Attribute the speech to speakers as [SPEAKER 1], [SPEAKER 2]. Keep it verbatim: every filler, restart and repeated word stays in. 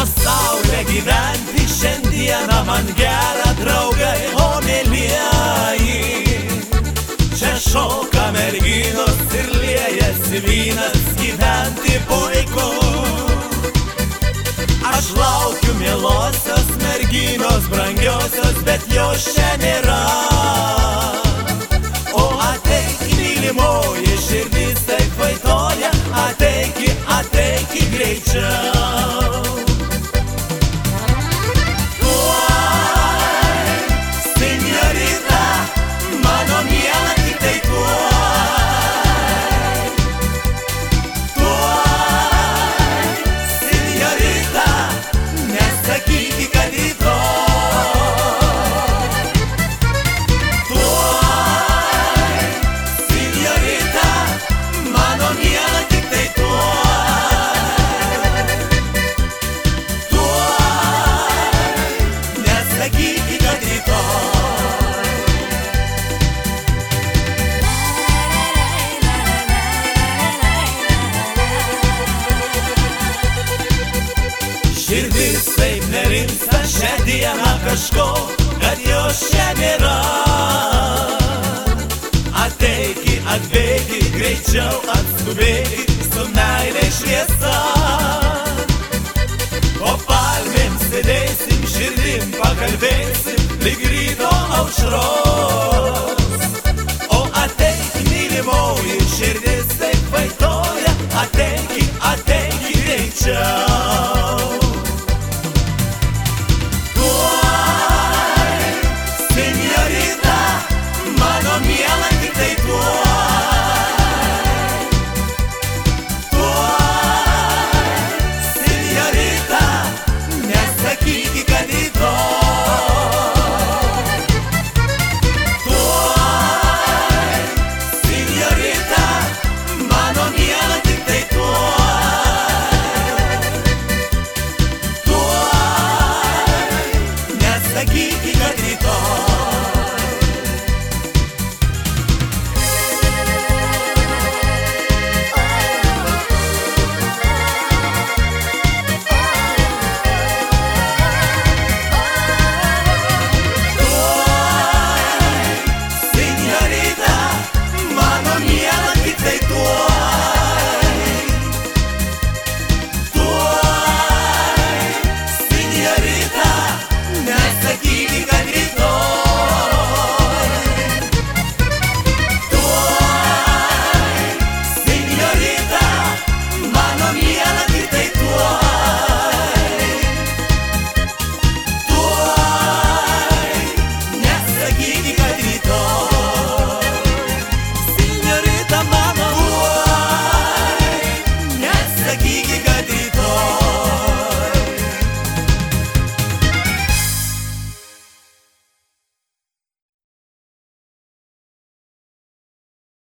[SPEAKER 1] Saulė gyventi šiandieną man gera, draugai, o mėlyjeji. Čia šoka merginos ir liejasi vynas, gyventi puiku. Aš laukiu mielosios merginos brangiosios, bet jos čia nėra. O ateik, mylimoji, širdis taip vaitoja, ateiki, ateiki greičiau. Širdis taip nerimsta šią dieną kažko, kad jos čia nėra. Ateiki, atbėgi, greičiau atskubėgi, su meilė šviesa. Po palmėm sėdėsim, širdim pakalbėsim, lyg ryto aušros. O ateik, mylimoji, širdis taip vaitoja, ateiki, ateiki greičiau.